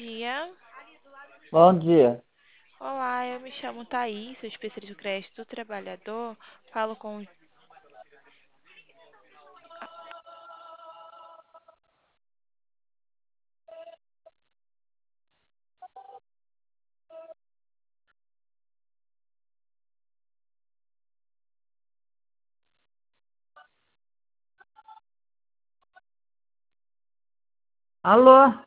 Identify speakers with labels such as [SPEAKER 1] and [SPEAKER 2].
[SPEAKER 1] dia.
[SPEAKER 2] Bom dia.
[SPEAKER 1] Olá, eu me chamo Thaís, sou especialista do crédito do trabalhador. Falo com.
[SPEAKER 2] Alô?